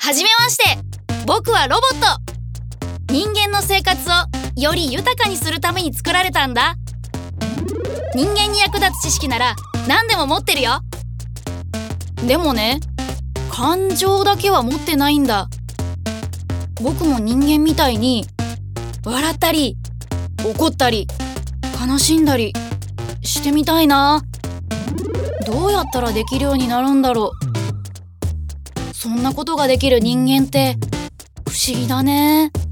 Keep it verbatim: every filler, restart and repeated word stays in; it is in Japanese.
はじめまして、僕はロボット。人間の生活をより豊かにするために作られたんだ。人間に役立つ知識なら何でも持ってるよ。でもね、感情だけは持ってないんだ。僕も人間みたいに笑ったり怒ったり悲しんだりしてみたいな。どうやったらできるようになるんだろう。そんなことができる人間って不思議だね。